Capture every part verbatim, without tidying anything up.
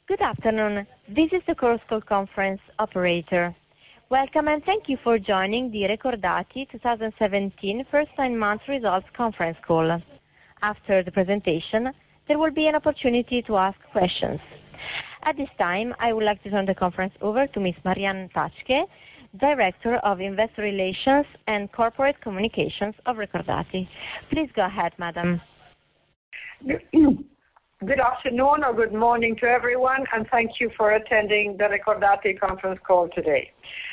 Good afternoon. This is the Chorus Call conference operator. Welcome and thank you for joining the Recordati twenty seventeen first nine months results conference call. After the presentation, there will be an opportunity to ask questions. At this time, I would like to turn the conference over to Miss Marianne Tachke, Director of Investor Relations and Corporate Communications of Recordati. Please go ahead, madam. Good afternoon or good morning to everyone, and thank you for attending the Recordati conference call today.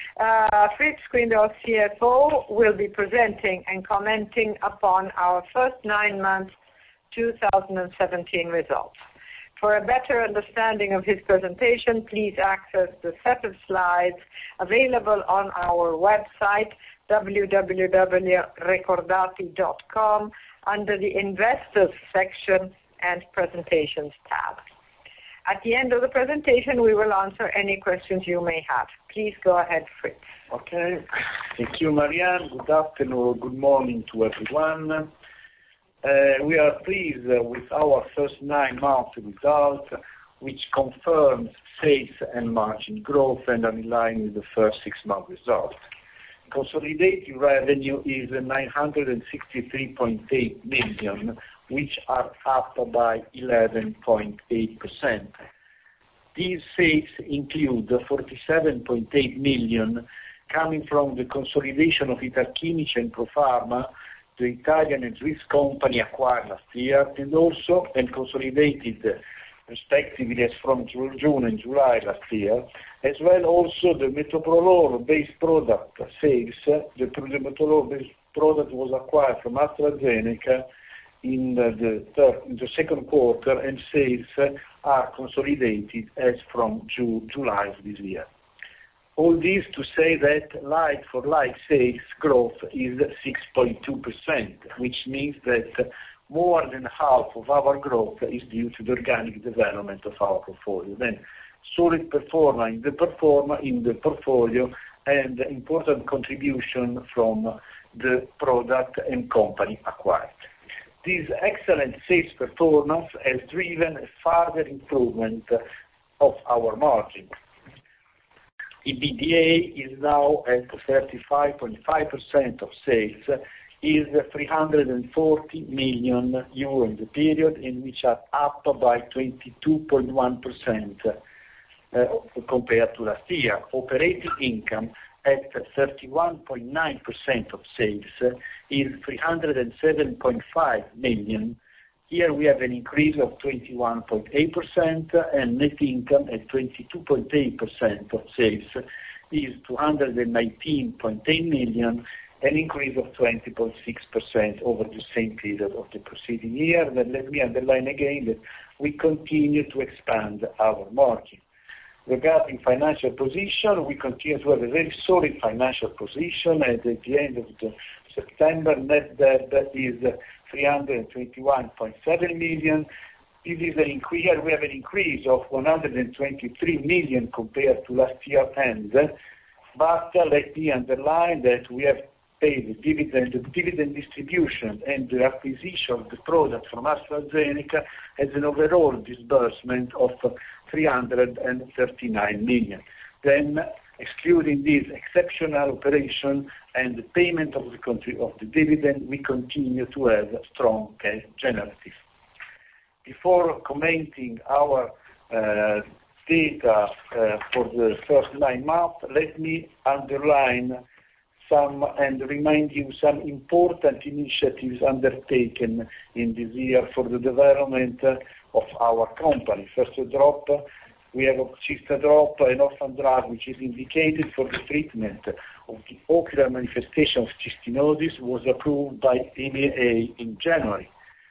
Uh, Fritz Quindel, C F O, will be presenting and commenting upon our first nine months two thousand seventeen results. For a better understanding of his presentation, please access the set of slides available on our website, w w w dot recordati dot com, under the Investors section and Presentations tab. At the end of the presentation, we will answer any questions you may have. Please go ahead, Fritz. Okay. Thank you, Marianne. Good afternoon, good morning to everyone. Uh, we are pleased uh, with our first nine months result, which confirms sales and margin growth and are in line with the first six month result. Consolidated revenue is nine hundred sixty-three point eight million, which are up by eleven point eight percent. These sales include forty-seven point eight million coming from the consolidation of Italchimici and Profarma, the Italian and Swiss company acquired last year, and also and consolidated respectively as from June and July last year, as well also the metoprolol-based product sales. The, the metoprolol-based product was acquired from AstraZeneca in the, third, in the second quarter, and sales are consolidated as from June, July of this year. All this to say that like-for-like sales growth is six point two percent, which means that more than half of our growth is due to the organic development of our portfolio. Then, solid performance in the performer in the portfolio and important contribution from the product and company acquired. This excellent sales performance has driven a further improvement of our margin. EBITDA is now at thirty-five point five percent of sales, is three hundred forty million euro in the period, in which are up by twenty-two point one percent uh, compared to last year. Operating income at thirty-one point nine percent of sales is three hundred seven point five million. Here we have an increase of twenty-one point eight percent, and net income at twenty-two point eight percent of sales is two hundred nineteen point eight million, an increase of twenty point six percent over the same period of the preceding year. Then let me underline again that we continue to expand our margin. Regarding financial position, we continue to have a very solid financial position, and at the end of the September, net debt is three hundred twenty-one point seven million. This is an increase. Here we have an increase of one hundred twenty-three million compared to last year end. But uh, let me underline that we have paid the dividend, the dividend distribution, and the acquisition of the product from AstraZeneca as an overall disbursement of three hundred thirty-nine million. Then, excluding this exceptional operation and the payment of the country of the dividend, we continue to have strong cash generative. Before commenting our uh, data uh, for the first nine months, let me underline some and remind you some important initiatives undertaken in this year for the development of our company. First drop, we have Cystadrop, an orphan drug which is indicated for the treatment of the ocular manifestation of cystinosis, was approved by E M A in January.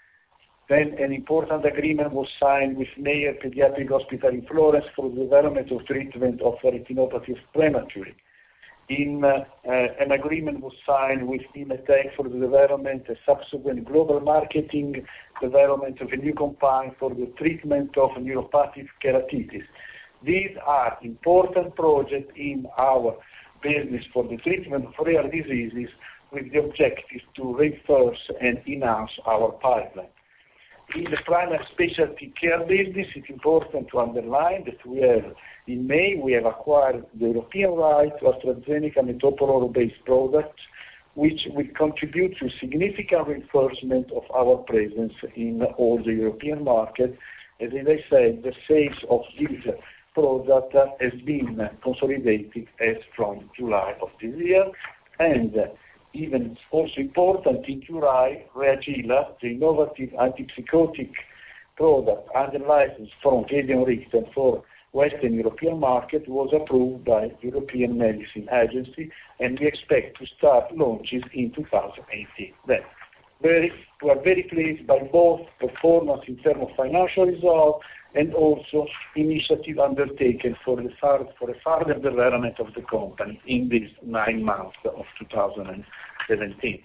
Then an important agreement was signed with Mayer Pediatric Hospital in Florence for the development of treatment of retinopathy of prematurity. In, uh, uh, an agreement was signed with Imetec for the development and subsequent global marketing development of a new compound for the treatment of neuropathic keratitis. These are important projects in our business for the treatment of rare diseases, with the objective to reinforce and enhance our pipeline. In the primary specialty care business, it's important to underline that we have, in May, we have acquired the European right to AstraZeneca metoprolol-based products, which will contribute to significant reinforcement of our presence in all the European market. As I said, the sales of this product has been consolidated as from July of this year, and even also important, in July, Reagila, the innovative antipsychotic product under license from Gedeon Richter for Western European market, was approved by European Medicine Agency, and we expect to start launches in two thousand eighteen. Then, very, we are very pleased by both performance in terms of financial results and also initiative undertaken for the far, for the further development of the company in these nine months of two thousand seventeen.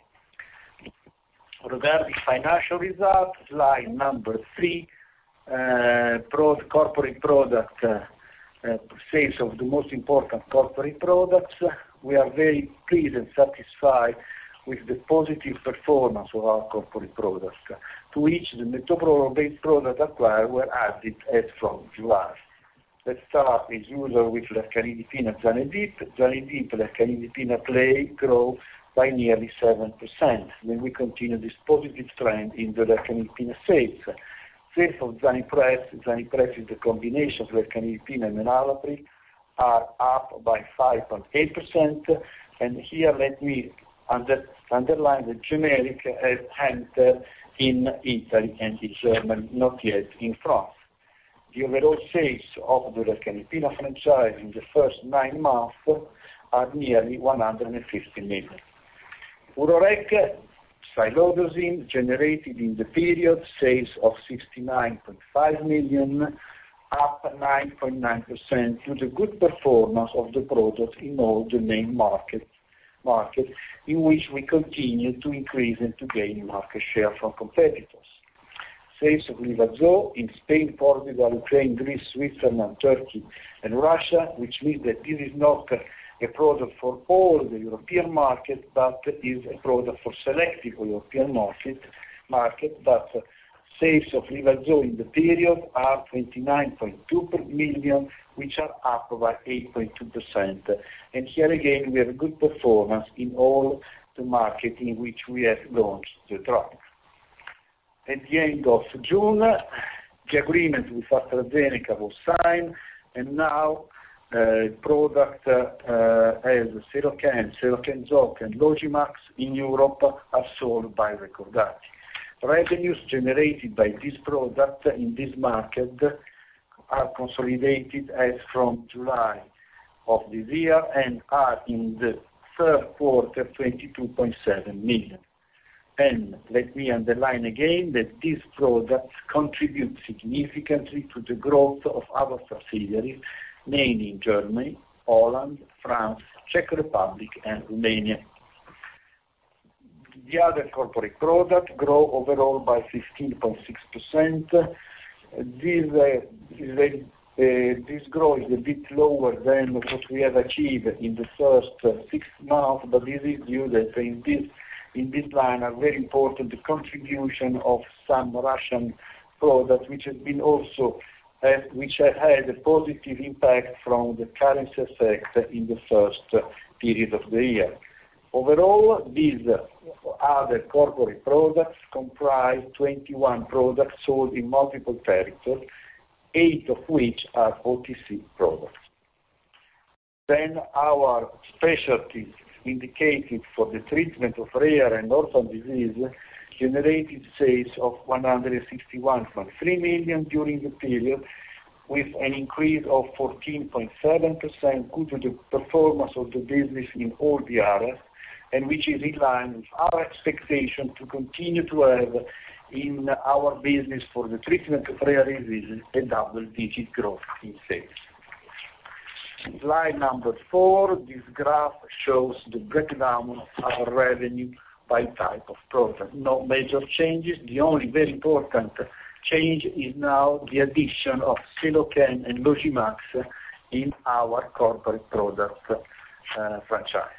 Regarding financial results, slide number three, uh, pro corporate product uh, uh, sales of the most important corporate products. We are very pleased and satisfied with the positive performance of our corporate products, to which the metoprolol-based products acquired were added as from July. Let's start, as usual, with lercanidipine and Zanidip. Zanidip, lercanidipine play grow by nearly seven percent. Then we continue this positive trend in the lercanidipine sales. Sales of Zanipress, Zanipress is the combination of lercanidipine and enalapril, are up by five point eight percent. And here let me under, underline the generic has entered in Italy and in Germany, not yet in France. The overall sales of the lercanidipine franchise in the first nine months are nearly one hundred fifty million. Urorec, silodosin, generated in the period sales of sixty-nine point five million, up nine point nine percent to the good performance of the product in all the main markets, market, in which we continue to increase and to gain market share from competitors. Sales of Livazo in Spain, Portugal, Ukraine, Greece, Switzerland, Turkey, and Russia, which means that this is not a product for all the European market, but is a product for selective European market, market but sales of Livazo in the period are twenty-nine point two million, which are up by eight point two percent. And here again, we have a good performance in all the market in which we have launched the drug. At the end of June, the agreement with AstraZeneca was signed, and now uh, product uh, as Seloken, Seloken Zoc, and Logimax in Europe are sold by Recordati. Revenues generated by this product in this market are consolidated as from July of this year and are in the third quarter twenty-two point seven million. And let me underline again that these products contribute significantly to the growth of our subsidiaries, mainly in Germany, Holland, France, Czech Republic, and Romania. The other corporate products grow overall by fifteen point six percent. This, uh, this, uh, this growth is a bit lower than what we have achieved in the first uh, six months, but this is due that in this, in this line are very important the contribution of some Russian products, which has been also, uh, which have had a positive impact from the currency effect in the first uh, period of the year. Overall, these other corporate products comprise twenty-one products sold in multiple territories, eight of which are O T C products. Then our specialties indicated for the treatment of rare and orphan disease generated sales of one hundred sixty-one point three million during the period, with an increase of fourteen point seven percent due to the performance of the business in all the areas, and which is in line with our expectation to continue to have in our business for the treatment of rare diseases a double-digit growth in sales. Slide number four, this graph shows the breakdown of our revenue by type of product. No major changes. The only very important change is now the addition of Seloken and Logimax in our corporate product uh, franchise.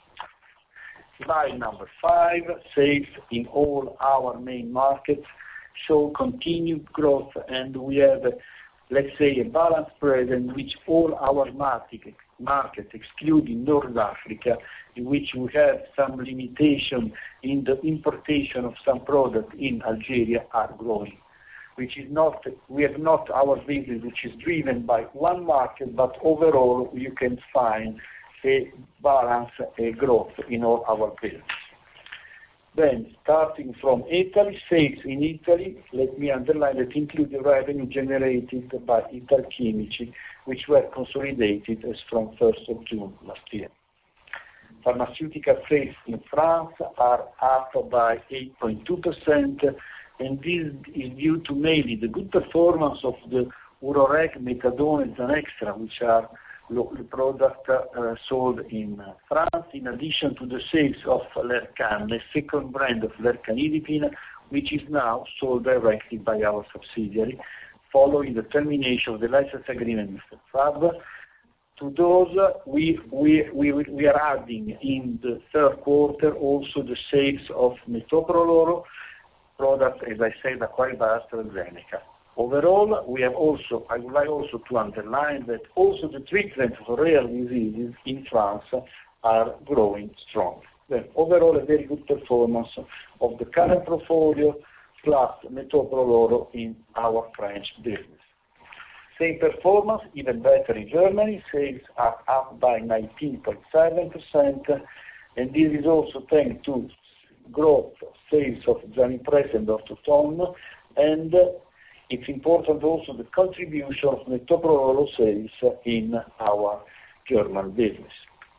Slide number five, sales in all our main markets show continued growth, and we have, let's say, a balanced presence in which all our market, market, excluding North Africa, in which we have some limitation in the importation of some products in Algeria, are growing. Which is not, we have not our business, which is driven by one market, but overall you can find a balance, a growth in all our business. Then, starting from Italy, sales in Italy, let me underline that include the revenue generated by Italchimici, which were consolidated as from first of June last year. Pharmaceutical sales in France are up by eight point two percent, and this is due to mainly the good performance of the Urorec, Methadone, and Zanextra, which are the product uh, sold in uh, France, in addition to the sales of Lercan, the second brand of lercanidipine, which is now sold directly by our subsidiary, following the termination of the license agreement with Fab. To those, uh, we, we, we, we are adding in the third quarter also the sales of metoprolol products, as I said, acquired by AstraZeneca. Overall, we have also, I would like also to underline that also the treatment for rare diseases in France are growing strong. Then overall, a very good performance of the current portfolio plus metoprolol in our French business. Same performance, even better in Germany. Sales are up by nineteen point seven percent, and this is also thanks to growth sales of Zanipress and Ortoton, and it's important also the contribution of metoprolol sales in our German business.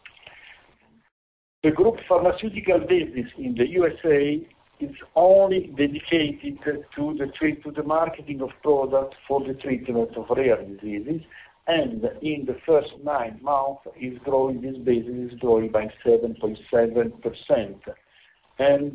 The group pharmaceutical business in the U S A is only dedicated to the treat, to the marketing of products for the treatment of rare diseases, and in the first nine months is growing, this business is growing by seven point seven percent and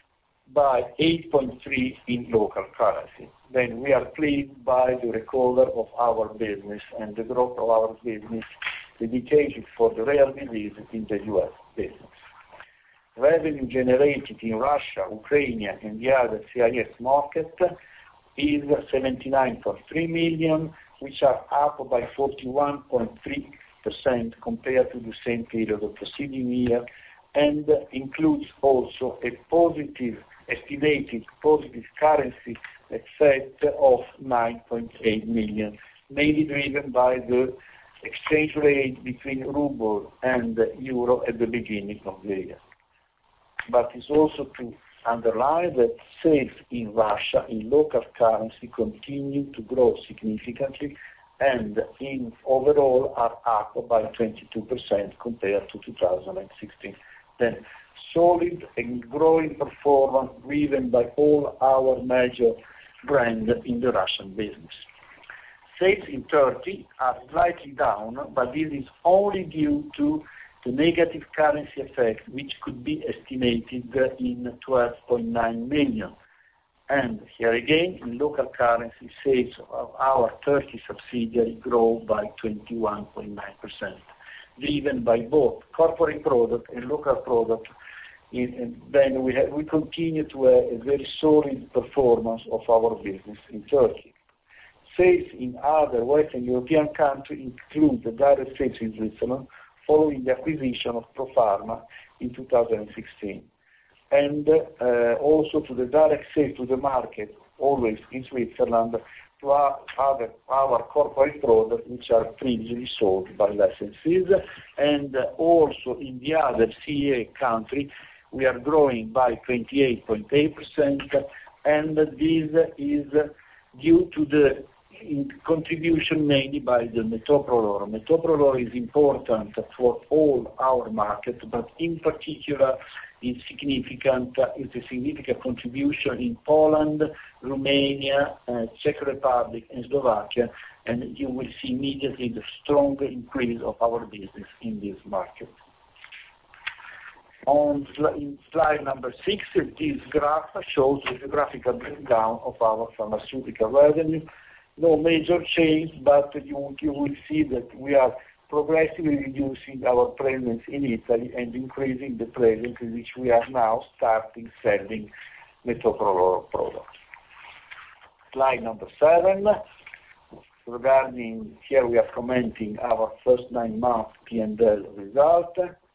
by eight point three percent in local currency. Then we are pleased by the recovery of our business and the growth of our business dedicated for the rare diseases in the U S business. Revenue generated in Russia, Ukraine, and the other C I S market is seventy-nine point three million, which are up by forty-one point three percent compared to the same period of the preceding year, and includes also a positive, estimated positive currency effect of nine point eight million, mainly driven by the exchange rate between ruble and euro at the beginning of the year. But it's also to underline that sales in Russia in local currency continue to grow significantly, and in overall are up by twenty-two percent compared to two thousand sixteen. Then solid and growing performance driven by all our major brands in the Russian business. Sales in Turkey are slightly down, but this is only due to the negative currency effect, which could be estimated in twelve point nine million. And here again, in local currency, sales of our Turkey subsidiary grow by twenty-one point nine percent, driven by both corporate product and local product. And then we, have, we continue to have a very solid performance of our business in Turkey. Sales in other Western European countries include the direct sales in Switzerland, following the acquisition of Profarma in two thousand sixteen. And uh, also to the direct sales to the market, always in Switzerland, to our, other, our corporate products, which are previously sold by licensees. And uh, also in the other C E A country, we are growing by twenty-eight point eight percent, and this is due to the in contribution mainly by the metoprolol. Metoprolol is important for all our markets, but in particular is significant, is a significant contribution in Poland, Romania, uh, Czech Republic, and Slovakia, and you will see immediately the strong increase of our business in this market. On sl- slide number six, this graph shows the geographical breakdown of our pharmaceutical revenue. No major change, but you, you will see that we are progressively reducing our presence in Italy and increasing the presence in which we are now starting selling metoprolol products. slide number seven. Regarding, here we are commenting our first nine months P and L result.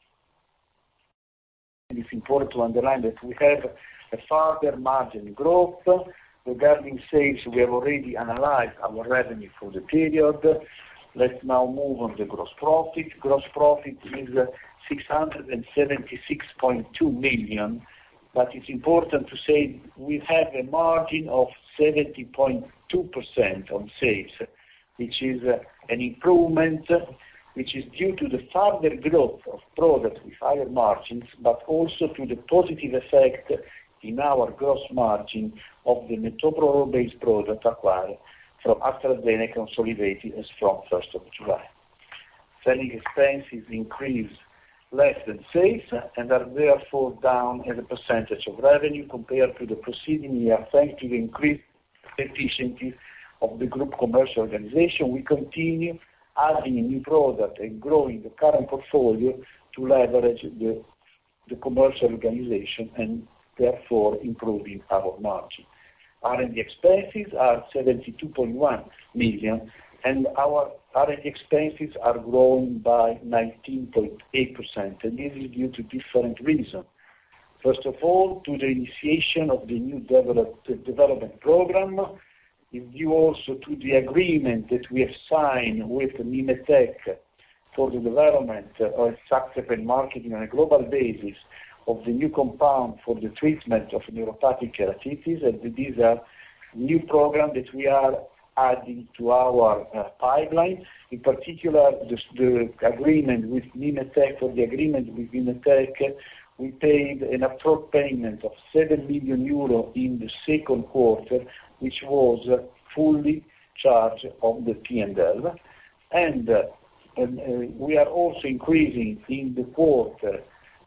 It's important to underline that we have a further margin growth. Regarding sales, we have already analyzed our revenue for the period. Let's now move on to gross profit. Gross profit is six hundred seventy-six point two million, but it's important to say we have a margin of seventy point two percent on sales, which is an improvement which is due to the further growth of products with higher margins, but also to the positive effect in our gross margin of the metoprolol-based product acquired from AstraZeneca, consolidated as from first of July. Selling expenses increase less than sales and are therefore down as a percentage of revenue compared to the preceding year, thanks to the increased efficiency of the group commercial organization. We continue adding a new product and growing the current portfolio to leverage the, the commercial organization and therefore improving our margin. R and D expenses are seventy-two point one million, and our R and D expenses are growing by nineteen point eight percent, and this is due to different reasons. First of all, to the initiation of the new develop, the development program. Is due also to the agreement that we have signed with Mimetech for the development of subsequent marketing on a global basis of the new compound for the treatment of neuropathic keratitis, and these are new programs that we are adding to our uh, pipeline. In particular, the, the agreement with Mimetech, for the agreement with Mimetech, we paid an upfront payment of seven million euro in the second quarter, which was uh, fully charged on the P and L. And, uh, and uh, we are also increasing in the quarter,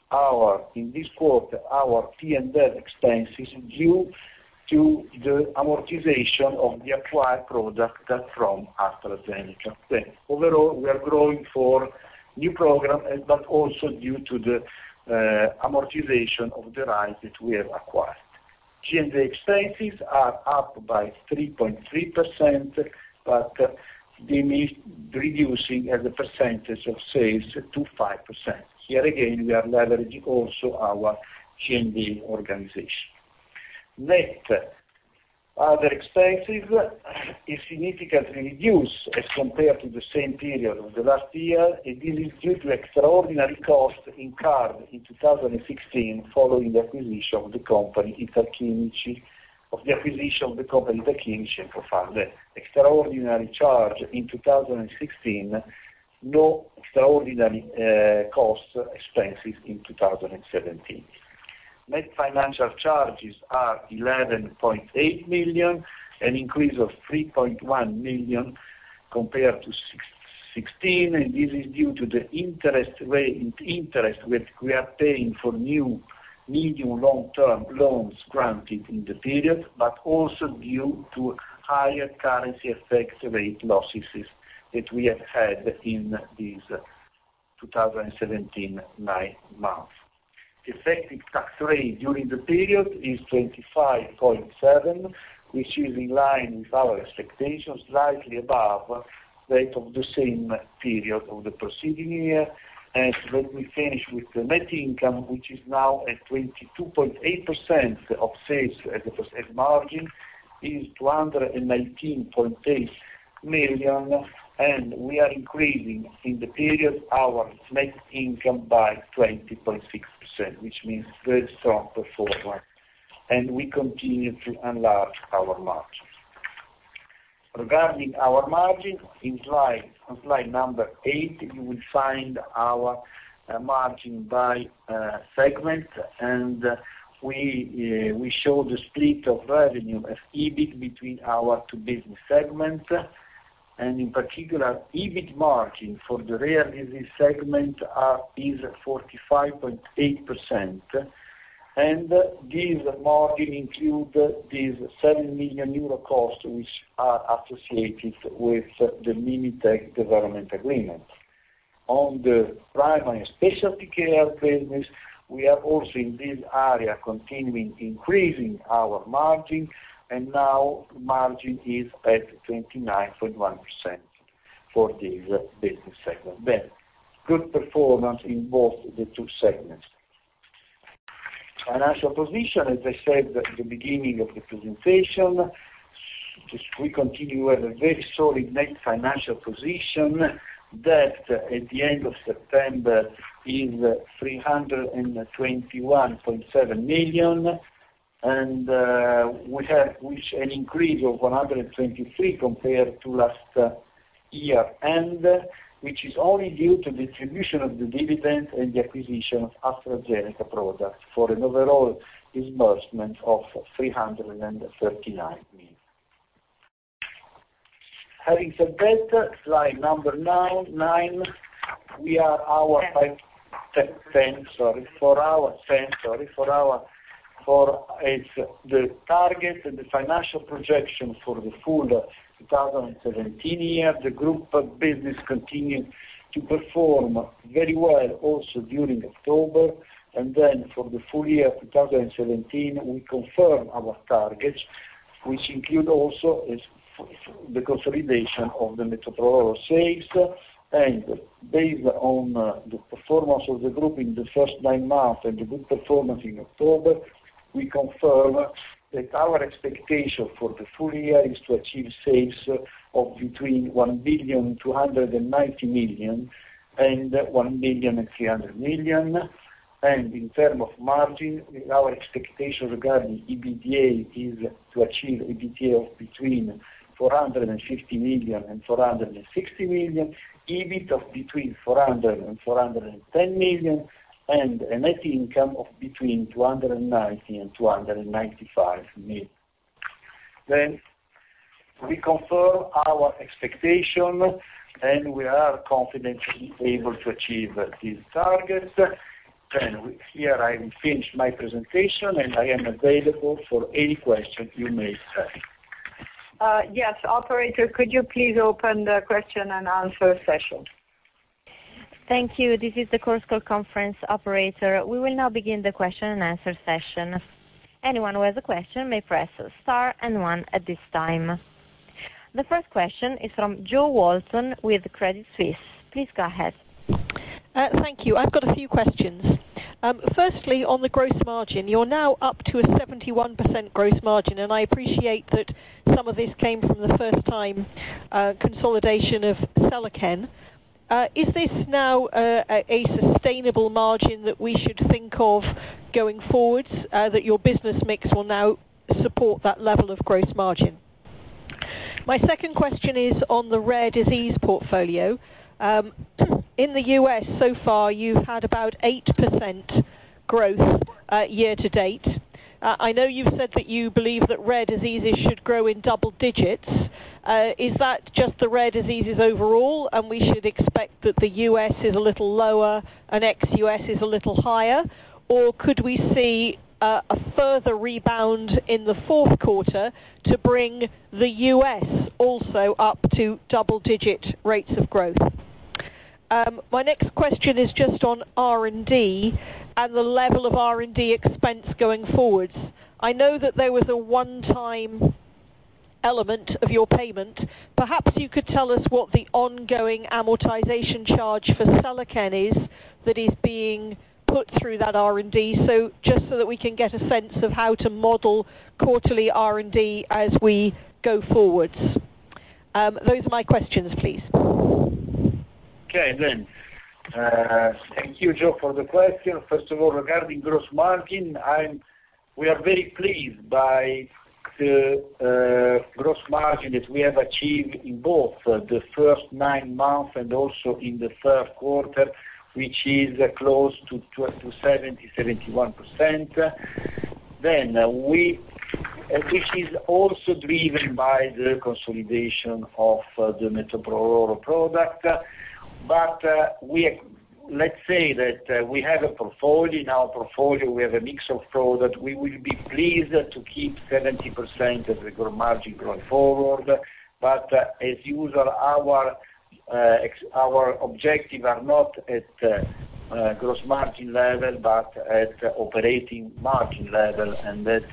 our in this quarter, our P and L expenses due to the amortization of the acquired product from AstraZeneca. Then, overall, we are growing for new program, but also due to the uh, amortization of the rights that we have acquired. G and A expenses are up by three point three percent, but uh, reducing as a percentage of sales to five percent. Here again, we are leveraging also our G and A organization. Net other expenses is significantly reduced as compared to the same period of the last year, and this is due to extraordinary costs incurred in two thousand sixteen following the acquisition of the company Italchimici, of the acquisition of the company Italchimici and Profarma. Extraordinary charge in two thousand sixteen, no extraordinary uh, costs, expenses in two thousand seventeen. Net financial charges are eleven point eight million, an increase of three point one million compared to sixteen, and this is due to the interest rate, interest that we are paying for new medium long-term loans granted in the period, but also due to higher currency effect rate losses that we have had in these two thousand seventeen nine months. The effective tax rate during the period is twenty-five point seven, which is in line with our expectations, slightly above that of the same period of the preceding year. And let me finish with the net income, which is now at twenty-two point eight percent of sales as a percent margin, is two hundred nineteen point eight million, and we are increasing in the period our net income by twenty point six percent, which means very strong performance, and we continue to enlarge our margin. Regarding our margin, in slide, on slide number eight, you will find our uh, margin by uh, segment, and uh, we uh, we show the split of revenue as E B I T between our two business segments. And in particular, E B I T margin for the rare disease segment are, is forty-five point eight percent, and uh, this margin includes uh, these seven million euro costs which are associated with uh, the Mimetech development agreement. On the primary and specialty care business, we are also in this area continuing increasing our margin and now margin is at twenty-nine point one percent for this business segment. Then, good performance in both the two segments. Financial position, as I said at the beginning of the presentation, we continue to have a very solid net financial position. Debt at the end of September is three hundred twenty-one point seven million, and uh, we have which an increase of one hundred twenty-three compared to last uh, year end, which is only due to the distribution of the dividend and the acquisition of AstraZeneca products for an overall disbursement of three hundred thirty-nine million. Having said that, slide number nine, nine we are our five, ten, ten, sorry, for our ten, sorry, for our for it's the target and the financial projection for the full twenty seventeen year. The group business continued to perform very well also during October, and then for the full year twenty seventeen we confirm our targets, which include also is the consolidation of the Metoprolol sales, and based on uh, the performance of the group in the first nine months and the good performance in October, we confirm that our expectation for the full year is to achieve sales of between one billion two hundred ninety million and one billion three hundred million. And in terms of margin, our expectation regarding EBITDA is to achieve EBITDA of between four hundred fifty million and four hundred sixty million, EBIT of between four hundred and four hundred ten million, and a net income of between two hundred ninety and two hundred ninety-five million. Then we confirm our expectation, and we are confidently able to achieve these targets. Then we, here I will finish my presentation, and I am available for any question you may have. Uh, yes, operator, could you please open the question and answer session? Thank you. This is the Chorus Call conference operator. We will now begin the question and answer session. Anyone who has a question may press star and one at this time. The first question is from Jo Walton with Credit Suisse. Please go ahead. Uh, thank you. I've got a few questions. Um, firstly, on the gross margin, you're now up to a seventy-one percent gross margin, and I appreciate that some of this came from the first time uh, consolidation of Celichem. Uh, is this now uh, a sustainable margin that we should think of going forwards, uh, that your business mix will now support that level of gross margin? My second question is on the rare disease portfolio. Um, in the U S so far you've had about eight percent growth uh, year to date. Uh, I know you've said that you believe that rare diseases should grow in double digits. Uh, is that just the rare diseases overall, and we should expect that the U S is a little lower and ex-U S is a little higher? Or could we see uh, a further rebound in the fourth quarter to bring the U S also up to double-digit rates of growth? Um, my next question is just on R and D and the level of R and D expense going forwards. I know that there was a one-time element of your payment. Perhaps you could tell us what the ongoing amortization charge for Celichem is that is being put through that R and D, so just so that we can get a sense of how to model quarterly R and D as we go forwards. Um, those are my questions, please. Okay, then. Uh, thank you, Joe, for the question. First of all, regarding gross margin, I'm, we are very pleased by the uh, gross margin that we have achieved in both uh, the first nine months and also in the third quarter, which is uh, close to, to, to seventy, seventy-one percent. Then uh, we, uh, which is also driven by the consolidation of uh, the Metoprolol product. But uh, we, let's say that uh, we have a portfolio. In our portfolio, we have a mix of products. We will be pleased to keep seventy percent of the gross margin going forward. But uh, as usual, our uh, ex- our objective are not at uh, uh, gross margin level, but at uh, operating margin level, and that uh,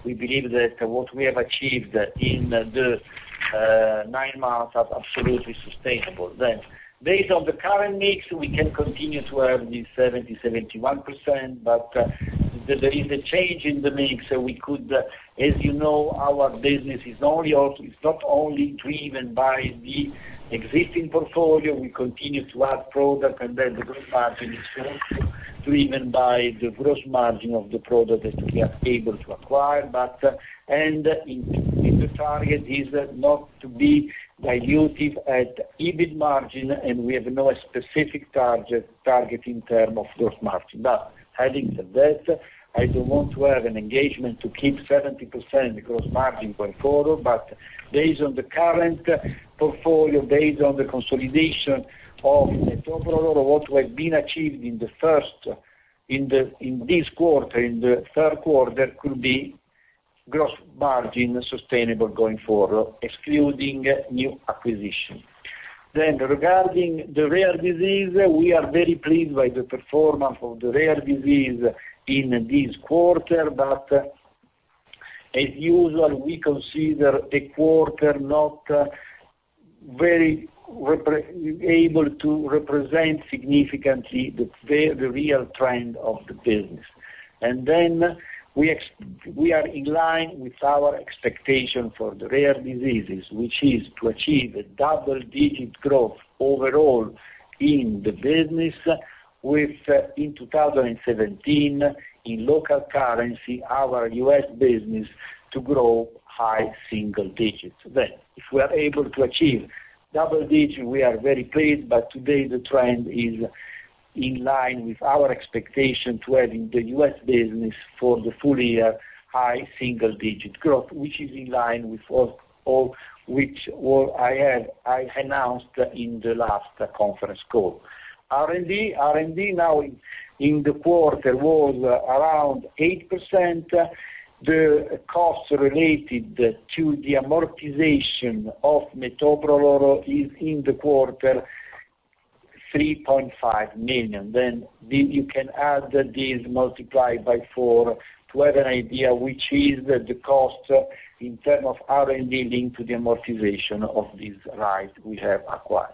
we believe that what we have achieved in the uh, nine months are absolutely sustainable. Then, based on the current mix, we can continue to have this seventy, seventy-one percent, but uh, there is a change in the mix. So we could, uh, as you know, our business is only also, it's not only driven by the existing portfolio. We continue to add product, and then the gross margin is also driven by the gross margin of the product that we are able to acquire. But uh, and in, in the target is uh, not to be dilutive at E B I T margin, and we have no specific target target in terms of gross margin. But having said that, I don't want to have an engagement to keep seventy percent gross margin going forward, but based on the current portfolio, based on the consolidation of Metoprolol, what has been achieved in the first, in the in this quarter, in the third quarter, could be gross margin sustainable going forward, excluding new acquisition. Then regarding the rare disease, we are very pleased by the performance of the rare disease in this quarter, but uh, as usual, we consider a quarter not uh, very repre- able to represent significantly the, the real trend of the business. And then we ex- we are in line with our expectation for the rare diseases, which is to achieve a double-digit growth overall in the business, with uh, in two thousand seventeen, in local currency, our U S business to grow high single digits. Then, if we are able to achieve double digit, we are very pleased, but today the trend is in line with our expectation to have in the U S business for the full year high single digit growth, which is in line with all, all which all I have I announced in the last uh, conference call. R and D, R and D now in, in the quarter was uh, around eight percent. The costs related to the amortization of Metoprolol is in the quarter three point five million. Then the, you can add this multiplied by four to have an idea which is the, the cost in terms of R and D linked to the amortization of this right we have acquired.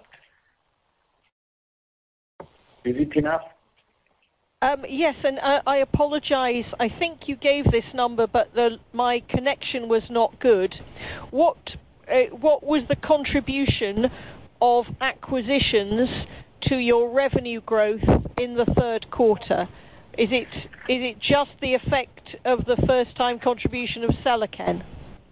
Is it enough? Um, yes, and uh, I apologize. I think you gave this number, but the, my connection was not good. What uh, what was the contribution of acquisitions to your revenue growth in the third quarter? Is it is it just the effect of the first-time contribution of Cellachen?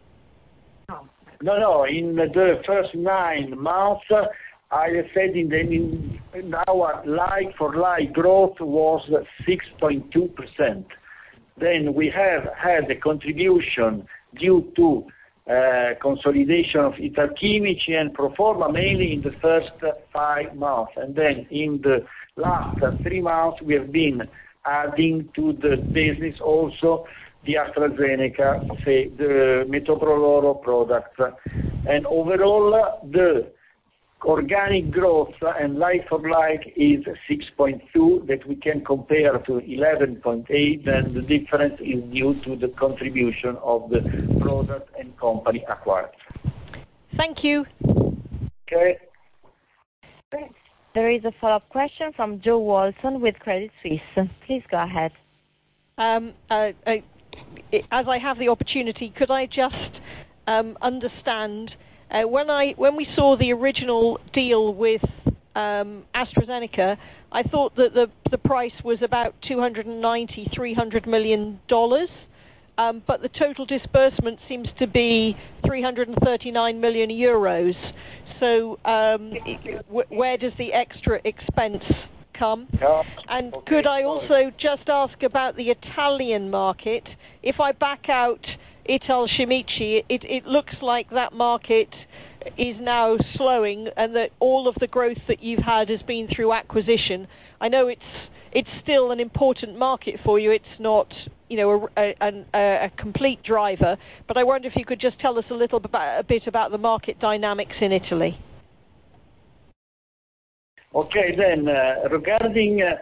No, no. In the first nine months, I said in, the, in our like-for-like growth was six point two percent. Then we have had a contribution due to uh, consolidation of Italchimici and Proforma mainly in the first five months. And then in the last three months we have been adding to the business also the AstraZeneca, say, the Metoprolol products. And overall the organic growth and like-for-like is six point two that we can compare to eleven point eight, and the difference is due to the contribution of the product and company acquired. Thank you. Okay. There is a follow-up question from Joe Walton with Credit Suisse. Please go ahead. Um, uh, uh, as I have the opportunity, could I just um, understand Uh, when I when we saw the original deal with um, AstraZeneca, I thought that the the price was about two hundred ninety, three hundred million dollars, um, but the total disbursement seems to be three hundred thirty-nine million euros. So um, w- where does the extra expense come? And could I also just ask about the Italian market? If I back out Italchimici, it, it looks like that market is now slowing, and that all of the growth that you've had has been through acquisition. I know it's it's still an important market for you. It's not, you know, a, a, a complete driver, but I wonder if you could just tell us a little bit about, a bit about the market dynamics in Italy. Okay, then uh, regarding uh,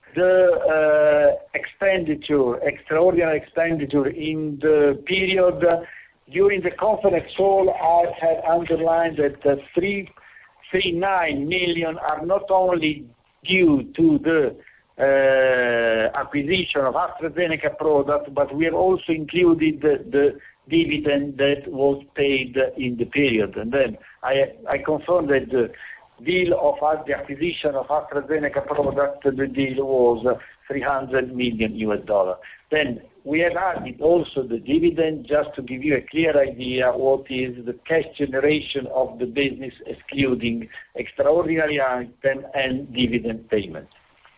the uh, expenditure, extraordinary expenditure in the period, during the conference call, I had underlined that the three hundred thirty-nine million are not only due to the uh, acquisition of AstraZeneca product, but we have also included the, the dividend that was paid in the period. And then I, I confirm that the deal of uh, the acquisition of AstraZeneca product, the deal was three hundred million U S dollar. Then we have added also the dividend, just to give you a clear idea what is the cash generation of the business, excluding extraordinary item and dividend payments.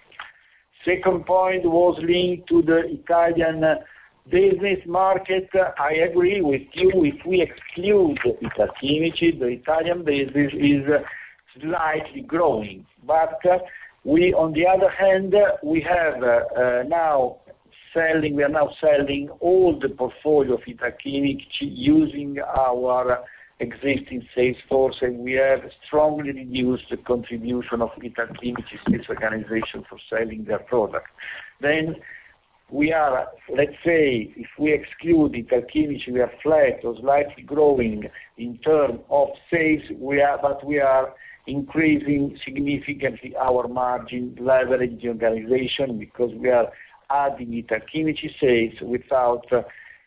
Second point was linked to the Italian business market. I agree with you. If we exclude Italchimici, the Italian business is slightly growing. But uh, we, on the other hand, uh, we have uh, uh, now selling. We are now selling all the portfolio of Italchimici using our existing sales force, and we have strongly reduced the contribution of Italchimici sales organization for selling their product. Then we are, let's say, if we exclude Italchimici, we are flat or slightly growing in terms of sales. We are, but we are increasing significantly our margin, leverage the organization, because we are adding Italchimici sales without uh,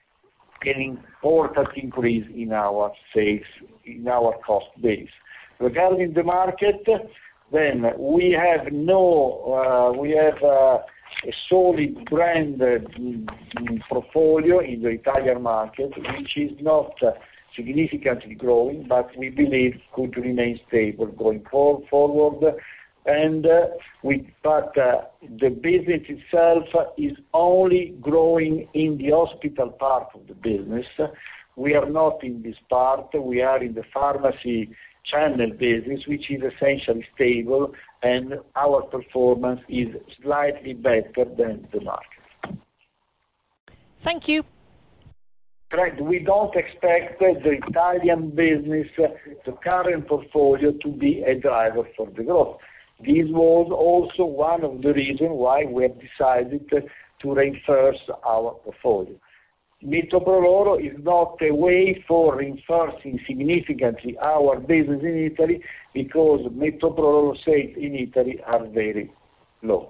an important increase in our sales, in our cost base. Regarding the market, then we have no, uh, we have uh, a solid brand uh, portfolio in the Italian market, which is not uh, significantly growing, but we believe could remain stable going for, forward. And uh, we, but uh, the business itself is only growing in the hospital part of the business. We are not in this part. We are in the pharmacy channel business, which is essentially stable, and our performance is slightly better than the market. Thank you. Correct. We don't expect the Italian business, the current portfolio, to be a driver for the growth. This was also one of the reasons why we have decided to reinforce our portfolio. Metoprolol is not a way for reinforcing significantly our business in Italy, because metoprolol sales in Italy are very low.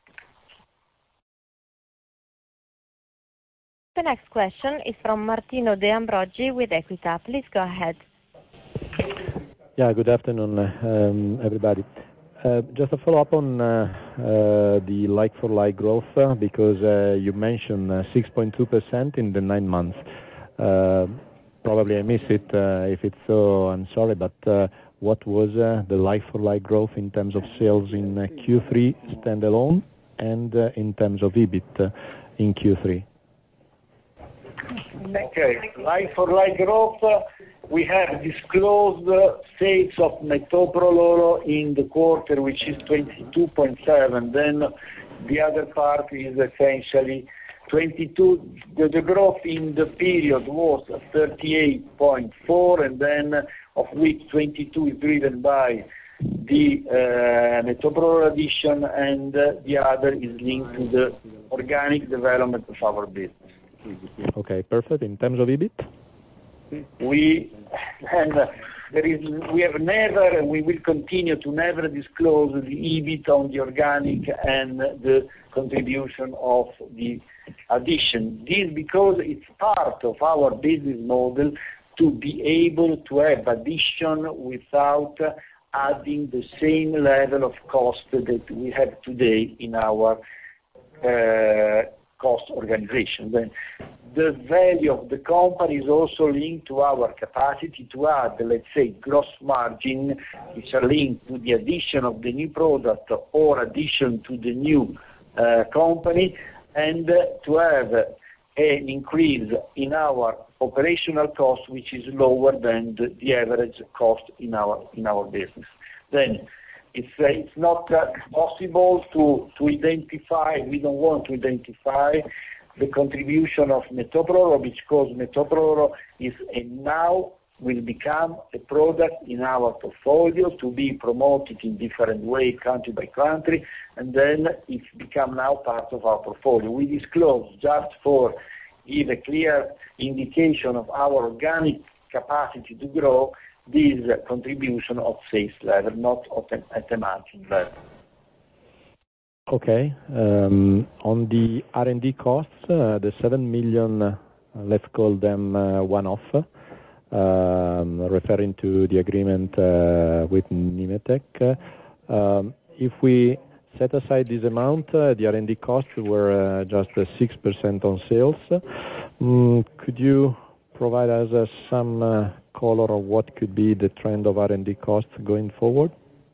The next question is from Martino De Ambroggi with Equita. Please go ahead. Yeah, good afternoon, um, everybody. Uh, just a follow-up on uh, uh, the like-for-like growth, uh, because uh, you mentioned uh, six point two percent in the nine months. Uh, probably I missed it. Uh, if it's so, I'm sorry, but uh, what was uh, the like-for-like growth in terms of sales in uh, Q three standalone and uh, in terms of EBIT uh, in Q three? Okay, like-for-like growth, uh, we have disclosed uh, sales of metoprolol in the quarter, which is twenty-two point seven. Then the other part is essentially twenty-two. The, the growth in the period was thirty-eight point four, and then of which twenty-two is driven by the uh, metoprolol addition, and uh, the other is linked to the organic development of our business. Okay, perfect. In terms of EBIT? We and uh, there is we have never and we will continue to never disclose the EBIT on the organic and the contribution of the addition. This because it's part of our business model to be able to have addition without adding the same level of cost that we have today in our uh, cost organization. Then the value of the company is also linked to our capacity to add, let's say, gross margin, which are linked to the addition of the new product or addition to the new uh, company, and uh, to have uh, an increase in our operational cost, which is lower than the, the average cost in our in our business. Then It's, uh, it's not uh, possible to, to identify, we don't want to identify the contribution of metoprolol, because metoprolol is a now will become a product in our portfolio to be promoted in different ways, country by country, and then it's become now part of our portfolio. We disclose just for give a clear indication of our organic capacity to grow this contribution of sales level, not at the margin level. Okay. Um, on the R and D costs, uh, the seven million, uh, let's call them uh, one-off, um, referring to the agreement uh, with Nimetec. Uh, um, if we set aside this amount, uh, the R and D costs were uh, just uh, six percent on sales. Um, could you provide us uh, some uh, color of what could be the trend of R and D costs going forward?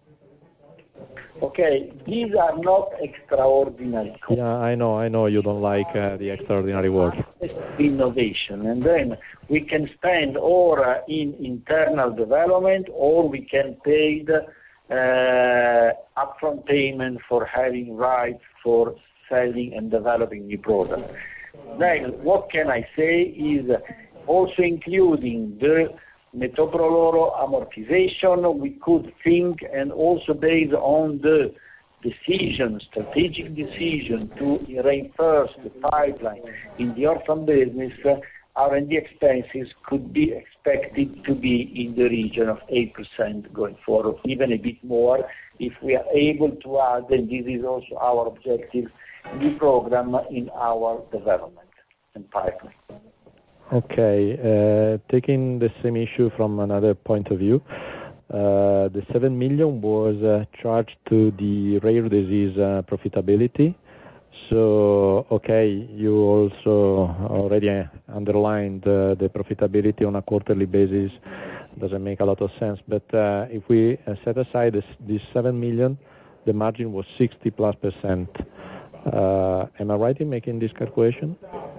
Okay, these are not extraordinary costs. Yeah, I know, I know you don't like uh, the extraordinary word. Innovation, and then we can spend or uh, in internal development, or we can pay the uh, upfront payment for having rights for selling and developing new products. Then, what can I say is also including the metoprolol amortization, we could think, and also based on the decision, strategic decision to reinforce the pipeline in the orphan business, R and D expenses could be expected to be in the region of eight percent going forward, even a bit more if we are able to add, and this is also our objective, new program in our development and pipeline. Okay, uh, taking the same issue from another point of view, uh, the seven million was uh, charged to the rare disease uh, profitability. So, okay, you also already underlined uh, the profitability on a quarterly basis doesn't make a lot of sense. But uh, if we uh, set aside this, this seven million, the margin was sixty plus percent. Uh, am I right in making this calculation?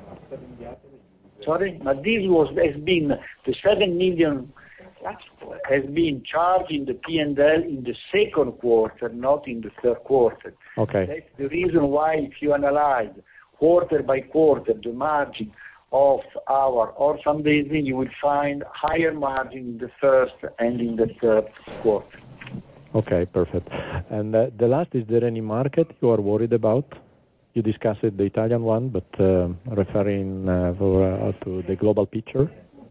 Sorry, but this was has been the seven million has been charged in the P and L in the second quarter, not in the third quarter. Okay. That's the reason why, if you analyze quarter by quarter the margin of our orphan business, you will find higher margin in the first and in the third quarter. Okay, perfect. And uh, the last, is there any market you are worried about? You discussed it, the Italian one, but uh, referring uh, for, uh, to the global picture?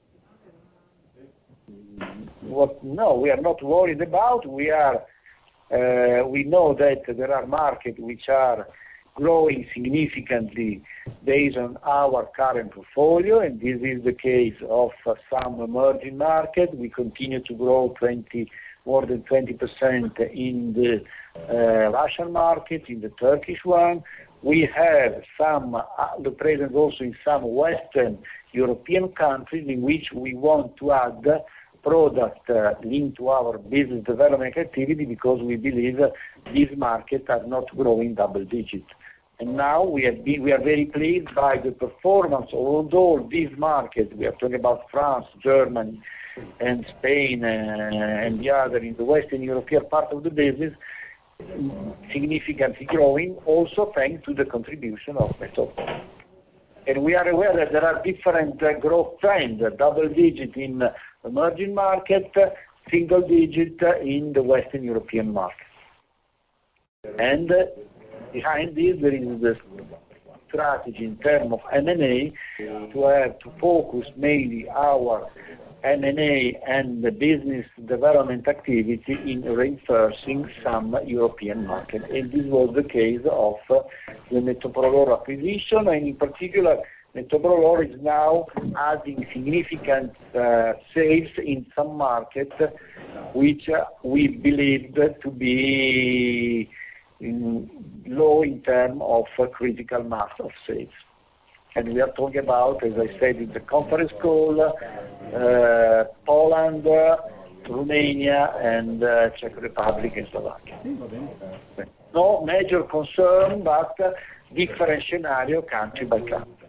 What, no, we are not worried about. We are. Uh, we know that there are markets which are growing significantly based on our current portfolio, and this is the case of uh, some emerging markets. We continue to grow twenty, more than twenty percent in the uh, Russian market, in the Turkish one. We have some, uh, the presence also in some Western European countries in which we want to add product uh, linked to our business development activity, because we believe uh, these markets are not growing double digit. And now we, have been, we are very pleased by the performance of all these markets. We are talking about France, Germany, and Spain, uh, and the other in the Western European part of the business, significantly growing, also thanks to the contribution of metoprolol. And we are aware that there are different uh, growth trends, uh, double digit in uh, emerging market, uh, single digit uh, in the Western European market. And uh, behind this there is the strategy in terms of M and A to have to focus mainly our M and A and the business development activity in reinforcing some European market. And this was the case of uh, the metoprolol acquisition, and in particular, metoprolol is now adding significant uh, sales in some markets which uh, we believed to be in low in terms of uh, critical mass of sales. And we are talking about, as I said in the conference call, uh, Poland, uh, Romania, and uh, Czech Republic and Slovakia. No major concern, but uh, different scenario country by country.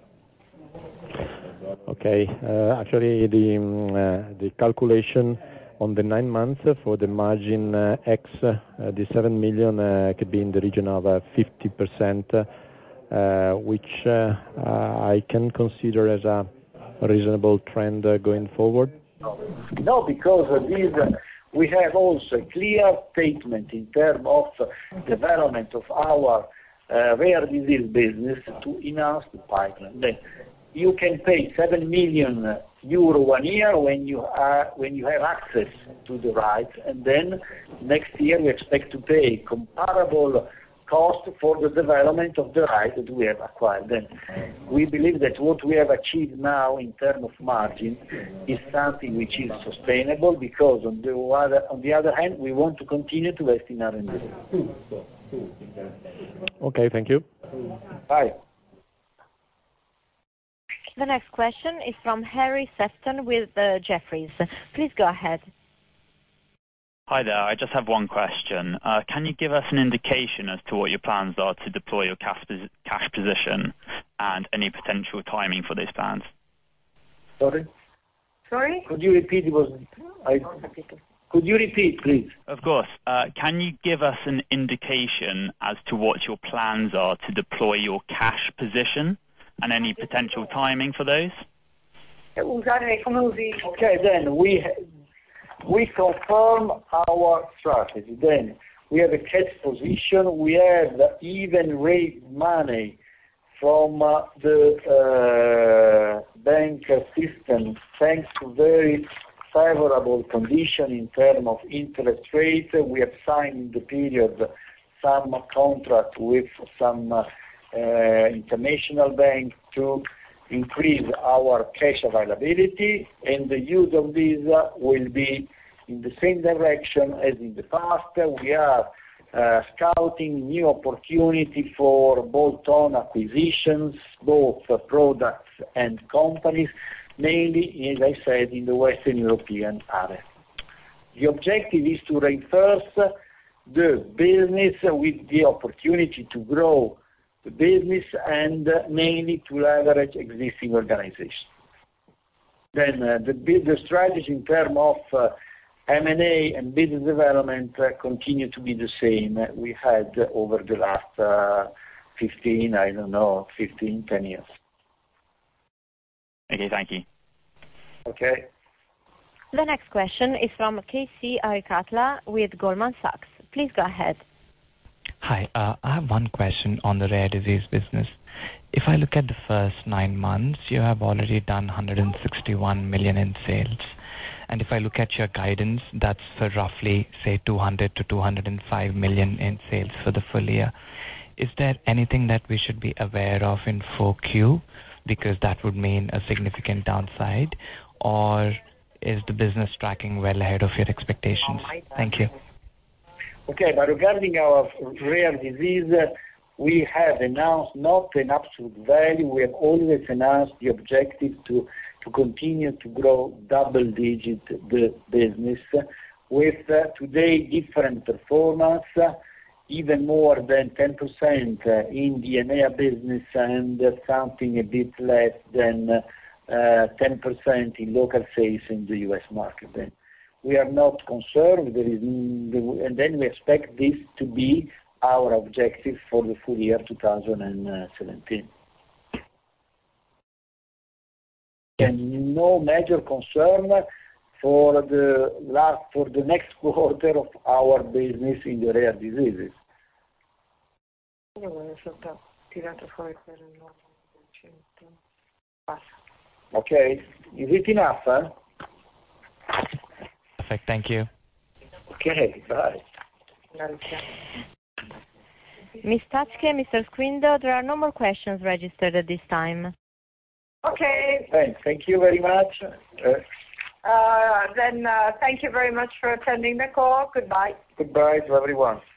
Okay. Uh, actually, the um, uh, the calculation on the nine months for the margin uh, X, uh, the seven million uh, could be in the region of uh, fifty percent. Uh, which uh, uh, I can consider as a reasonable trend uh, going forward. No, because of this, uh, we have also a clear statement in terms of development of our uh, rare disease business to enhance the pipeline. Then you can pay seven million euro one year when you are when you have access to the rights, and then next year we expect to pay comparable cost for the development of the right that we have acquired. Then we believe that what we have achieved now in terms of margin is something which is sustainable, because on the other, on the other hand, we want to continue to invest in R and D. Okay, thank you. Bye. The next question is from Harry Sefton with uh, Jefferies. Please go ahead. Hi there. I just have one question. Uh, can you give us an indication as to what your plans are to deploy your cash, pos- cash position and any potential timing for those plans? Sorry? Sorry? Could you repeat? It was, I, could you repeat, please? Of course. Uh, can you give us an indication as to what your plans are to deploy your cash position and any potential timing for those? Okay, then we we confirm our strategy. Then we have a cash position. We have even raised money from uh, the uh, bank system, thanks to very favorable condition in terms of interest rate. We have signed in the period some contract with some uh, uh, international bank to increase our cash availability, and the use of this uh, will be in the same direction as in the past. We are uh, scouting new opportunity for bolt-on acquisitions, both uh, products and companies, mainly, as I said, in the Western European area. The objective is to reinforce the business with the opportunity to grow the business and uh, mainly to leverage existing organizations. Then uh, the, the strategy in terms of uh, M and A and business development uh, continue to be the same we had over the last uh, fifteen, I don't know, fifteen, ten years. Okay, thank you. Okay. The next question is from K C Arikatla with Goldman Sachs. Please go ahead. Hi, uh, I have one question on the rare disease business. If I look at the first nine months, you have already done one hundred sixty-one million in sales. And if I look at your guidance, that's for roughly, say, two hundred to two hundred five million in sales for the full year. Is there anything that we should be aware of in four Q? Because that would mean a significant downside. Or is the business tracking well ahead of your expectations? Thank you. Okay, but regarding our rare disease, uh, we have announced not an absolute value. We have always announced the objective to, to continue to grow double-digit the business with uh, today different performance, uh, even more than ten percent uh, in the E M E A business and uh, something a bit less than uh, ten percent in local sales in the U S market. Then we are not concerned. There is, and then we expect this to be our objective for the full year two thousand seventeen. And no major concern for the last, for the next quarter of our business in the rare diseases. Okay, is it enough? Huh? Perfect, thank you. Okay, bye. Miz Tacche, Mister Squindo, there are no more questions registered at this time. Okay. Thanks. Thank you very much. Uh, Uh, then uh, thank you very much for attending the call. Goodbye. goodbye to everyone.